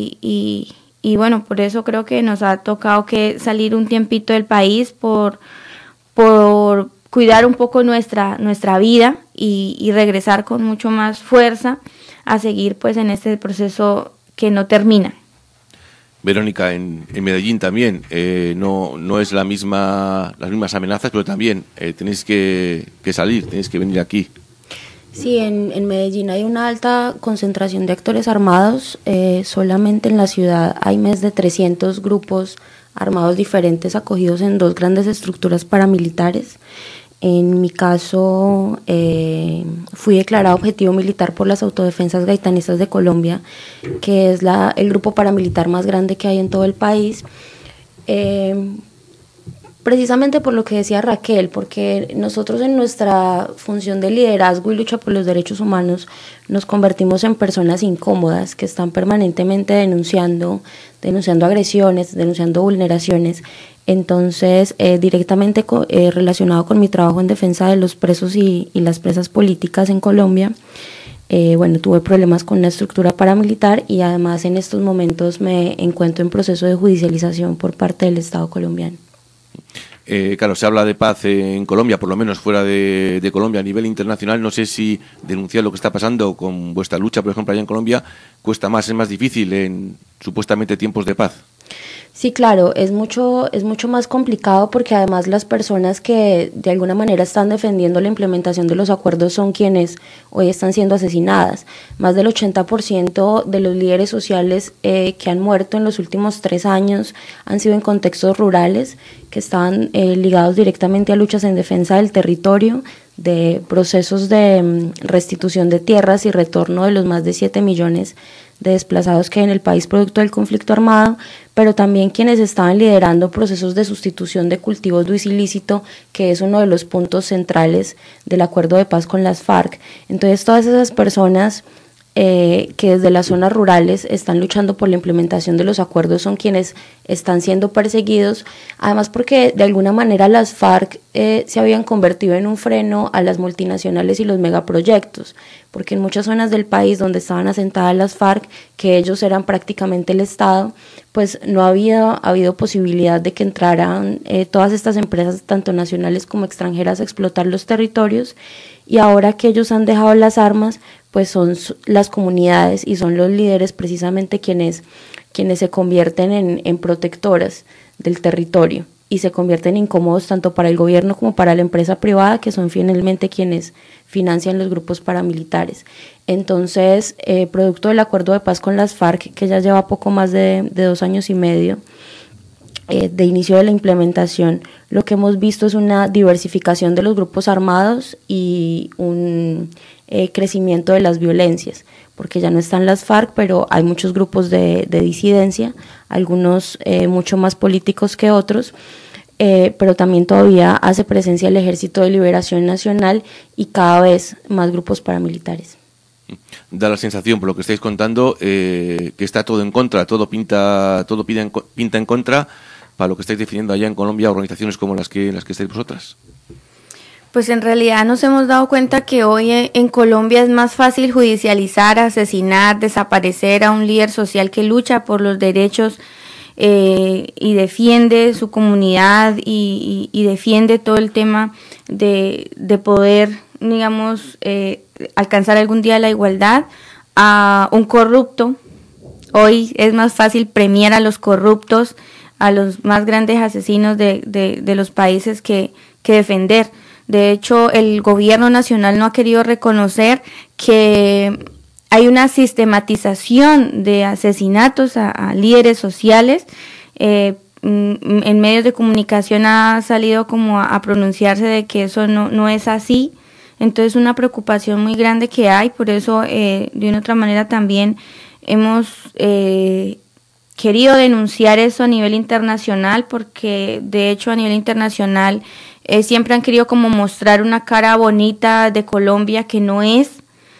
S8: y bueno, por eso creo que nos ha tocado que salir un tiempito del país por cuidar un poco nuestra vida y regresar con mucho más fuerza a seguir pues en este proceso que no termina.
S2: Verónica, en Medellín también no es las mismas amenazas, pero también tenéis que salir, tenéis que venir aquí.
S9: Sí, en Medellín hay una alta concentración de actores armados. Solamente en la ciudad hay más de 300 grupos armados diferentes acogidos en 2 grandes estructuras paramilitares. En mi caso, fui declarada objetivo militar por las Autodefensas Gaitanistas de Colombia, que es el grupo paramilitar más grande que hay en todo el país. Precisamente por lo que decía Raquel, porque nosotros en nuestra función de liderazgo y lucha por los derechos humanos nos convertimos en personas incómodas que están permanentemente denunciando agresiones, denunciando vulneraciones. Entonces, directamente relacionado con mi trabajo en defensa de los presos y las presas políticas en Colombia, Bueno, tuve problemas con la estructura paramilitar y además en estos momentos me encuentro en proceso de judicialización por parte del Estado colombiano.
S2: Claro, se habla de paz en Colombia, por lo menos fuera de Colombia, a nivel internacional. No sé si denunciar lo que está pasando con vuestra lucha, por ejemplo, allá en Colombia, cuesta más, es más difícil en supuestamente tiempos de paz.
S9: Sí, claro, es mucho más complicado porque además las personas que de alguna manera están defendiendo la implementación de los acuerdos son quienes hoy están siendo asesinadas. Más del 80% de los líderes sociales que han muerto en los últimos 3 años han sido en contextos rurales que estaban ligados directamente a luchas en defensa del territorio, de procesos de restitución de tierras y retorno de los más de 7 millones de desplazados que hay en el país producto del conflicto armado, pero también quienes estaban liderando procesos de sustitución de cultivos de uso ilícito, que es uno de los puntos centrales del acuerdo de paz con las FARC. Entonces todas esas personas que desde las zonas rurales están luchando por la implementación de los acuerdos son quienes están siendo perseguidos, además porque de alguna manera las FARC se habían convertido en un freno a las multinacionales y los megaproyectos, porque en muchas zonas del país donde estaban asentadas las FARC, que ellos eran prácticamente el Estado, pues no había habido posibilidad de que entraran todas estas empresas, tanto nacionales como extranjeras, a explotar los territorios, y ahora que ellos han dejado las armas, pues son las comunidades y son los líderes precisamente quienes se convierten en protectoras del territorio y se convierten incómodos tanto para el gobierno como para la empresa privada, que son finalmente quienes financian los grupos paramilitares. Entonces, producto del acuerdo de paz con las FARC, que ya lleva poco más de 2 años y medio, de inicio de la implementación, lo que hemos visto es una diversificación de los grupos armados y un crecimiento de las violencias, porque ya no están las FARC, pero hay muchos grupos de disidencia, algunos mucho más políticos que otros, pero también todavía hace presencia el Ejército de Liberación Nacional y cada vez más grupos paramilitares.
S2: Da la sensación, por lo que estáis contando, que está todo en contra, todo pinta en contra para lo que estáis definiendo allá en Colombia, organizaciones como las que estáis vosotras.
S8: Pues en realidad nos hemos dado cuenta que hoy en Colombia es más fácil judicializar, asesinar, desaparecer a un líder social que lucha por los derechos y defiende su comunidad y defiende todo el tema de poder, digamos, alcanzar algún día la igualdad, a un corrupto. Hoy es más fácil premiar a los corruptos, a los más grandes asesinos de los países que defender. De hecho, el gobierno nacional no ha querido reconocer que hay una sistematización de asesinatos a líderes sociales. En medios de comunicación ha salido como a pronunciarse de que eso no es así. Entonces, una preocupación muy grande que hay. Por eso, de una otra manera también hemos querido denunciar eso a nivel internacional, porque de hecho a nivel internacional siempre han querido como mostrar una cara bonita de Colombia que no es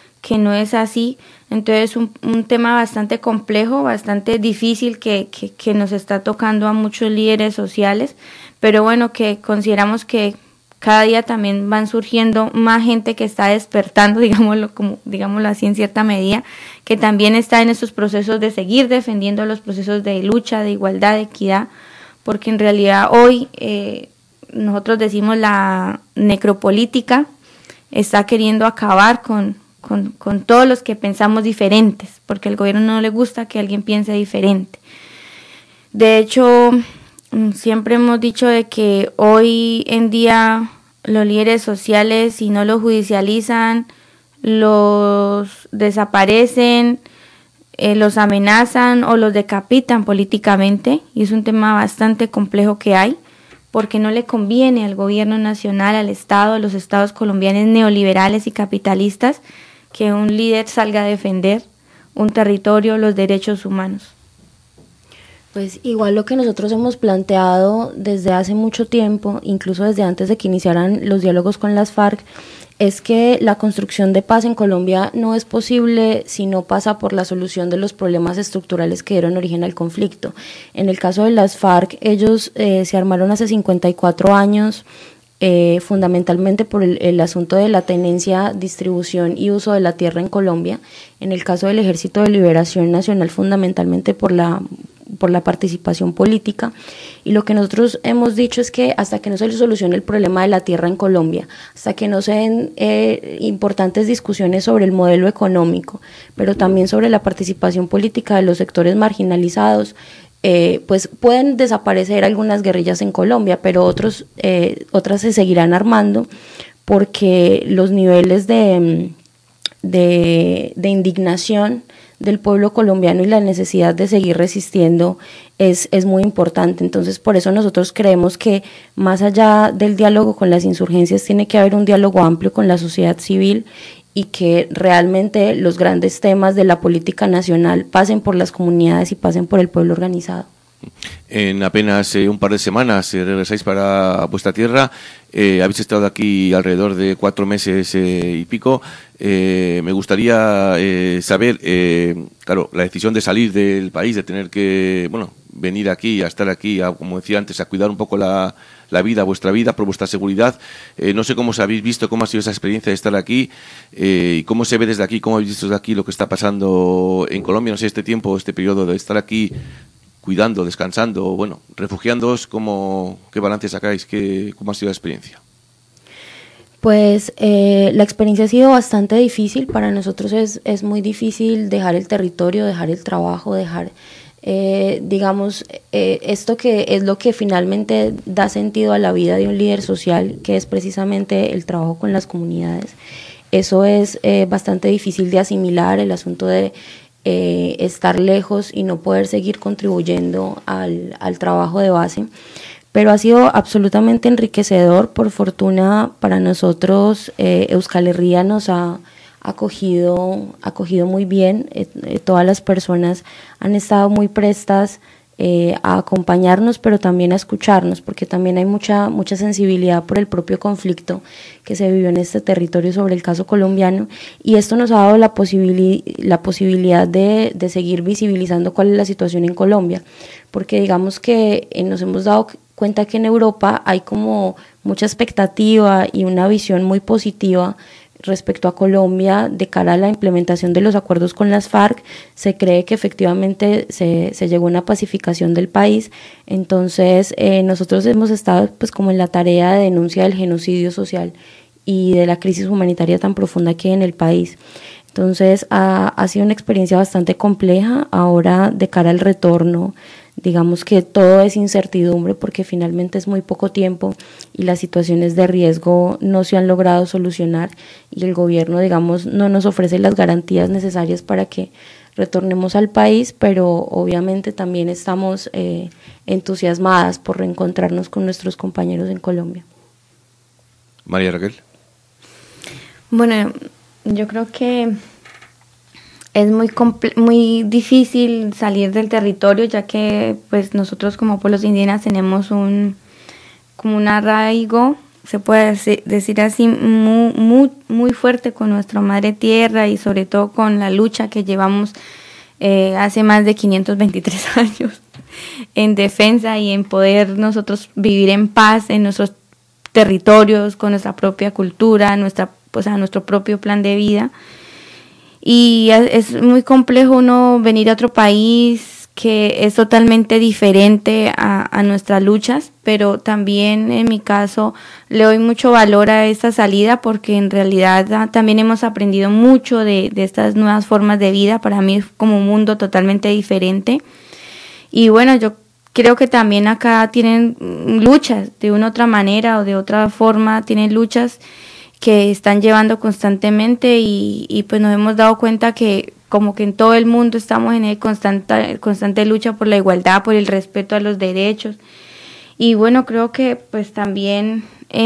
S8: así. Entonces un tema bastante complejo, bastante difícil que nos está tocando a muchos líderes sociales, pero bueno, que consideramos que cada día también van surgiendo más gente que está despertando, digámoslo así en cierta medida, que también está en estos procesos de seguir defendiendo los procesos de lucha, de igualdad, de equidad, porque en realidad hoy nosotros decimos la necropolítica está queriendo acabar con todos los que pensamos diferentes, porque al gobierno no le gusta que alguien piense diferente. De hecho, siempre hemos dicho de que hoy en día los líderes sociales, si no los judicializan, los desaparecen, los amenazan o los decapitan políticamente, y es un tema bastante complejo que hay, porque no le conviene al gobierno nacional, al Estado, a los estados colombianos neoliberales y capitalistas, que un líder salga a defender un territorio, los derechos humanos.
S9: Pues igual lo que nosotros hemos planteado desde hace mucho tiempo, incluso desde antes de que iniciaran los diálogos con las FARC, es que la construcción de paz en Colombia no es posible si no pasa por la solución de los problemas estructurales que dieron origen al conflicto. En el caso de las FARC, ellos se armaron hace 54 años fundamentalmente por el asunto de la tenencia, distribución y uso de la tierra en Colombia. En el caso del Ejército de Liberación Nacional, fundamentalmente por la participación política. Y lo que nosotros hemos dicho es que hasta que no se solucione el problema de la tierra en Colombia, hasta que no se den importantes discusiones sobre el modelo económico, pero también sobre la participación política de los sectores marginalizados, pues pueden desaparecer algunas guerrillas en Colombia, pero otras se seguirán armando, porque los niveles de indignación del pueblo colombiano y la necesidad de seguir resistiendo es muy importante. Entonces, por eso nosotros creemos que más allá del diálogo con las insurgencias tiene que haber un diálogo amplio con la sociedad civil, y que realmente los grandes temas de la política nacional pasen por las comunidades y pasen por el pueblo organizado.
S2: En apenas un par de semanas regresáis para vuestra tierra. Habéis estado aquí alrededor de 4 meses y pico. Me gustaría saber, claro, la decisión de salir del país, de tener que, venir aquí, a estar aquí, como decía antes, a cuidar un poco la vida, vuestra vida, por vuestra seguridad. No sé cómo os habéis visto, cómo ha sido esa experiencia de estar aquí, y cómo se ve desde aquí, cómo habéis visto desde aquí lo que está pasando en Colombia. No sé, este tiempo, este periodo de estar aquí, cuidando, descansando, refugiándoos, ¿qué balance sacáis? ¿Cómo ha sido la experiencia?
S9: Pues la experiencia ha sido bastante difícil. Para nosotros es muy difícil dejar el territorio, dejar el trabajo, dejar, esto que es lo que finalmente da sentido a la vida de un líder social, que es precisamente el trabajo con las comunidades. Eso es bastante difícil de asimilar, el asunto de estar lejos y no poder seguir contribuyendo al trabajo de base, pero ha sido absolutamente enriquecedor. Por fortuna para nosotros, Euskal Herria nos ha acogido muy bien. Todas las personas han estado muy prestas a acompañarnos, pero también a escucharnos, porque también hay mucha sensibilidad por el propio conflicto que se vivió en este territorio sobre el caso colombiano, y esto nos ha dado la posibilidad de seguir visibilizando cuál es la situación en Colombia, porque digamos que nos hemos dado cuenta que en Europa hay como mucha expectativa y una visión muy positiva respecto a Colombia de cara a la implementación de los acuerdos con las FARC. Se cree que efectivamente se llegó a una pacificación del país. Entonces nosotros hemos estado pues como en la tarea de denuncia del genocidio social y de la crisis humanitaria tan profunda que hay en el país. Entonces ha sido una experiencia bastante compleja. Ahora, de cara al retorno, digamos que todo es incertidumbre, porque finalmente es muy poco tiempo y las situaciones de riesgo no se han logrado solucionar, y el gobierno, digamos, no nos ofrece las garantías necesarias para que retornemos al país, pero obviamente también estamos entusiasmadas por reencontrarnos con nuestros compañeros en Colombia.
S2: María Raquel.
S8: Bueno, yo creo que es muy difícil salir del territorio, ya que pues nosotros como pueblos indígenas tenemos como un arraigo, se puede decir así, muy fuerte con nuestra madre tierra, y sobre todo con la lucha que llevamos hace más de 523 años en defensa y en poder nosotros vivir en paz en nuestros territorios, con nuestra propia cultura, nuestro propio plan de vida. Y es muy complejo uno venir a otro país que es totalmente diferente a nuestras luchas, pero también en mi caso le doy mucho valor a esta salida, porque en realidad también hemos aprendido mucho de estas nuevas formas de vida. Para mí es como un mundo totalmente diferente. Y bueno, yo creo que también acá tienen luchas de una u otra manera o de otra forma, tienen luchas que están llevando constantemente, y pues nos hemos dado cuenta que como que en todo el mundo estamos en constante lucha por la igualdad, por el respeto a los derechos. Y bueno, creo que pues también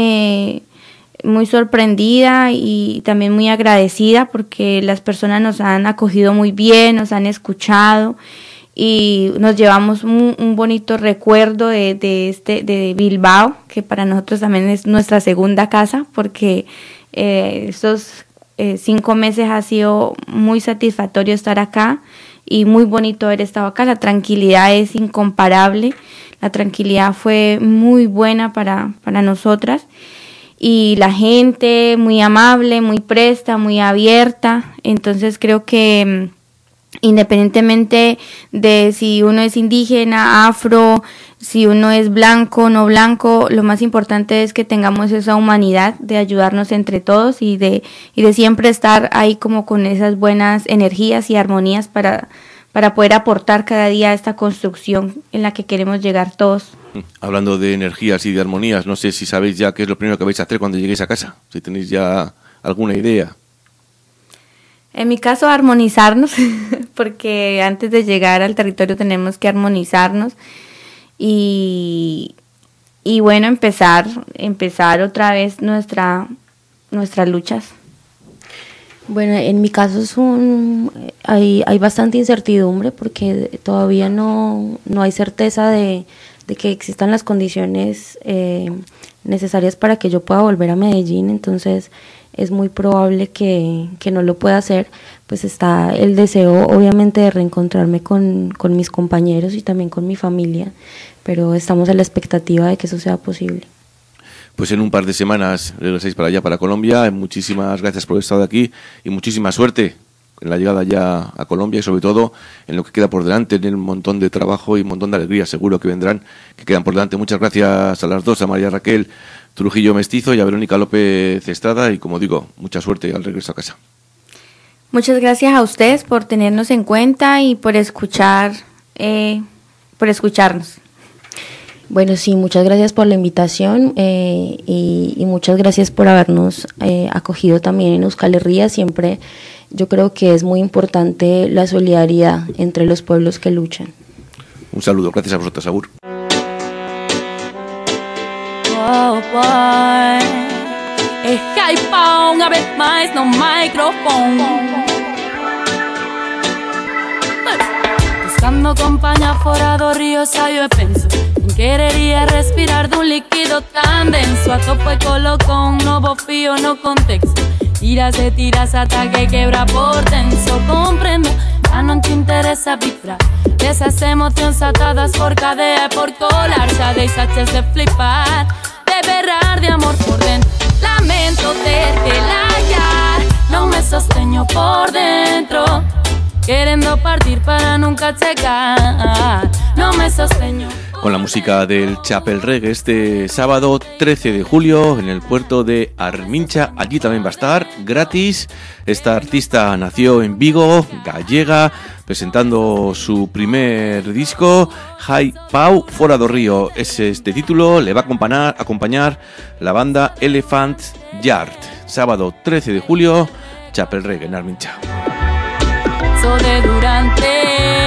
S8: muy sorprendida y también muy agradecida, porque las personas nos han acogido muy bien, nos han escuchado, y nos llevamos un bonito recuerdo de Bilbao, que para nosotros también es nuestra segunda casa, porque estos 5 meses ha sido muy satisfactorio estar acá y muy bonito haber estado acá. La tranquilidad es incomparable, la tranquilidad fue muy buena para nosotras. y la gente muy amable, muy presta, muy abierta. Entonces creo que independientemente de si uno es indígena, afro, si uno es blanco, no blanco, lo más importante es que tengamos esa humanidad de ayudarnos entre todos y de siempre estar ahí como con esas buenas energías y armonías para poder aportar cada día a esta construcción en la que queremos llegar todos.
S2: Hablando de energías y de armonías, no sé si sabéis ya qué es lo primero que vais a hacer cuando lleguéis a casa, si tenéis ya alguna idea.
S8: En mi caso, armonizarnos, porque antes de llegar al territorio tenemos que armonizarnos y bueno, empezar otra vez nuestras luchas.
S9: Bueno, en mi caso hay bastante incertidumbre porque todavía no hay certeza de que existan las condiciones necesarias para que yo pueda volver a Medellín, entonces es muy probable que no lo pueda hacer. Pues está el deseo obviamente de reencontrarme con mis compañeros y también con mi familia, pero estamos en la expectativa de que eso sea posible.
S2: Pues en un par de semanas regresáis para allá, para Colombia. Muchísimas gracias por haber estado aquí y muchísima suerte en la llegada ya a Colombia y sobre todo en lo que queda por delante, en un montón de trabajo y un montón de alegrías seguro que vendrán, que quedan por delante. Muchas gracias a las dos, a María Raquel Trujillo Mestizo y a Verónica López Estrada, y como digo, mucha suerte al regreso a casa.
S8: Muchas gracias a ustedes por tenernos en cuenta y por escucharnos.
S9: Bueno, sí, muchas gracias por la invitación y muchas gracias por habernos acogido también en Euskal Herria. Siempre yo creo que es muy importante la solidaridad entre los pueblos que luchan.
S2: Un saludo, gracias a vosotros, agur.
S7: Oh, boy. É Hypão, uma vez mais no microfone. Buscando compañía fora do río, saio e penso en querería respirar de un líquido tan denso. A topo e coloco un novo fío no contexto. Tiras e tiras ata que quebra por tenso. Comprendo, ya non te interesa vibrar esas emociones atadas por cadea e por colar. Xa deixaches de flipar, de berrar de amor por dentro. Lamento terte hallar, non me sosteño por dentro, queriendo partir para nunca chegar. No me sosteño.
S2: Con la música del Chapel Reggae este sábado 13 de julio en el puerto de Armincha. Allí también va a estar gratis. Esta artista nació en Vigo, gallega, presentando su primer disco, Hypão Fora do Río. Es este título, le va a acompañar la banda Elephant Yard. Sábado 13 de julio, Chapel Reggae en Armincha.
S7: So de durante,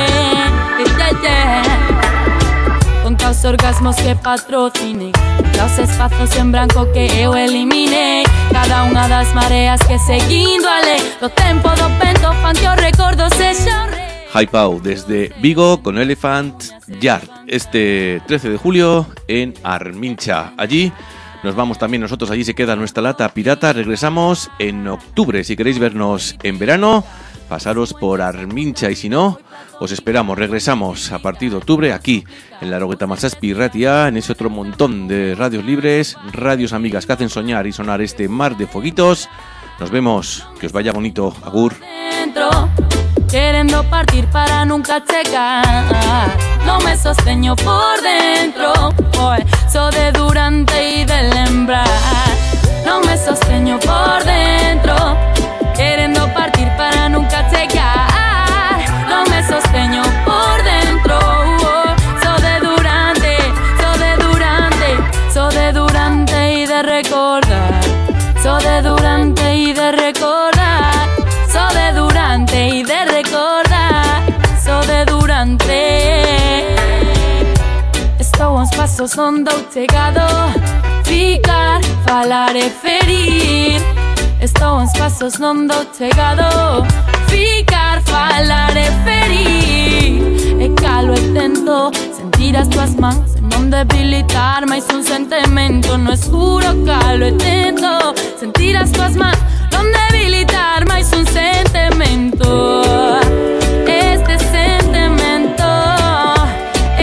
S7: con caos orgasmos que patrocine, los espacios en branco que eu elimine, cada unha das mareas que seguindo a lei, do tempo do vento fanti os recordos e xorre.
S2: Hypão desde Vigo con Elephant Yard este 13 de julio en Armincha. Allí nos vamos también nosotros, allí se queda nuestra lata pirata. Regresamos en octubre. Si queréis vernos en verano, pasaros por Armincha, y si no, os esperamos. Regresamos a partir de octubre aquí en la Laurogeita Hamazazpi Irratia, en ese otro montón de radios libres, radios amigas que hacen soñar y sonar este mar de fueguitos. Nos vemos, que os vaya bonito, agur.
S7: Queriendo partir para nunca chegar, no me sosteño por dentro, so de durante y de lembrar, no me sosteño por dentro, queriendo partir para nunca llegar, no me sosteño por dentro, so de durante, so de durante, so de durante y de recordar, so de durante y de recordar, so de durante y de recordar, so de durante. Estou uns passos onde eu chegado, ficar, falar e ferir. Estou uns passos onde eu chegado, ficar, falar e ferir. E calo e tento sentir as tuas mãos e non debilitar máis un sentimento no escuro. Calo e tento sentir as tuas mãos, non debilitar máis un sentimento. Este sentimento,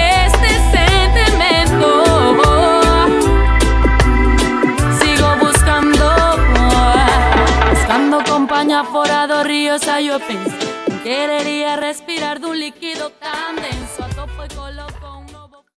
S7: este sentimento. Sigo buscando nerviosa yo pensé, querería respirar de un líquido tan denso.